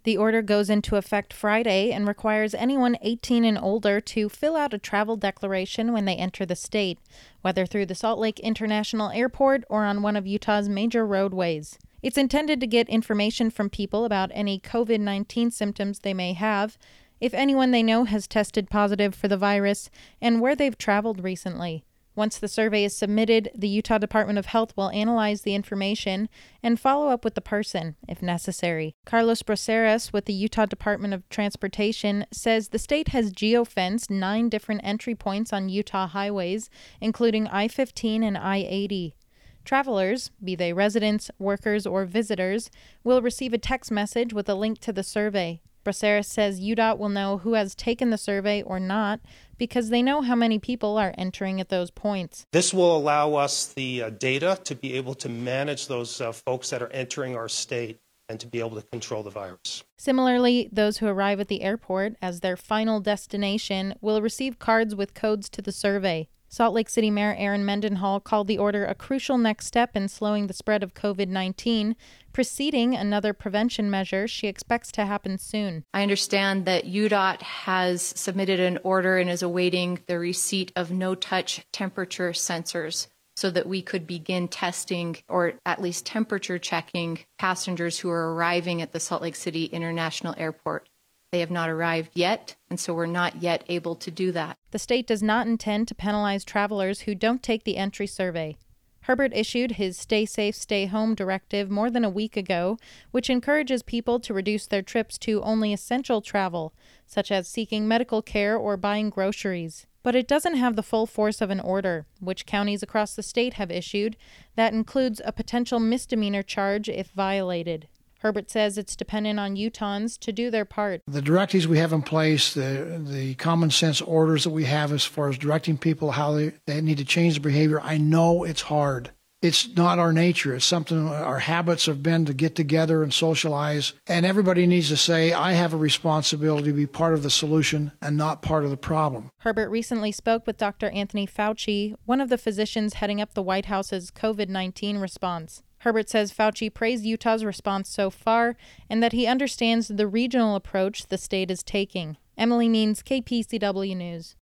The order goes into effect Friday and requires anyone 18 and older to fill out a travel declaration when they enter the state, whether through the Salt Lake International Airport or on one of Utah's major roadways. It's intended to get information from people about any COVID-19 symptoms they may have, if anyone they know has tested positive for the virus, and where they've traveled recently. Once the survey is submitted, the Utah Department of Health will analyze the information and follow up with the person, if necessary. Carlos Braceras with the Utah Department of Transportation says the state has geofenced 9 different entry points on Utah highways, including I-15 and I-80. Travelers, be they residents, workers, or visitors, will receive a text message with a link to the survey. Braceras says UDOT will know who has taken the survey or not because they know how many people are entering at those points. This will allow us the data to be able to manage those folks that are entering our state and to be able to control the virus. Similarly, those who arrive at the airport as their final destination will receive cards with codes to the survey. Salt Lake City Mayor Erin Mendenhall called the order a crucial next step in slowing the spread of COVID-19, preceding another prevention measure she expects to happen soon. I understand that UDOT has submitted an order and is awaiting the receipt of no-touch temperature sensors so that we could begin testing or at least temperature checking passengers who are arriving at the Salt Lake City International Airport. They have not arrived yet, and so we're not yet able to do that. The state does not intend to penalize travelers who don't take the entry survey. Herbert issued his Stay Safe, Stay Home directive more than a week ago, which encourages people to reduce their trips to only essential travel, such as seeking medical care or buying groceries. But it doesn't have the full force of an order, which counties across the state have issued, that includes a potential misdemeanor charge if violated. Herbert says it's dependent on Utahns to do their part. The directives we have in place, the common sense orders that we have as far as directing people how they need to change their behavior, I know it's hard. It's not our nature. It's something our habits have been to get together and socialize. And everybody needs to say, I have a responsibility to be part of the solution and not part of the problem. Herbert recently spoke with Dr. Anthony Fauci, one of the physicians heading up the White House's COVID-19 response. Herbert says Fauci praised Utah's response so far and that he understands the regional approach the state is taking. Emily Means, KPCW News.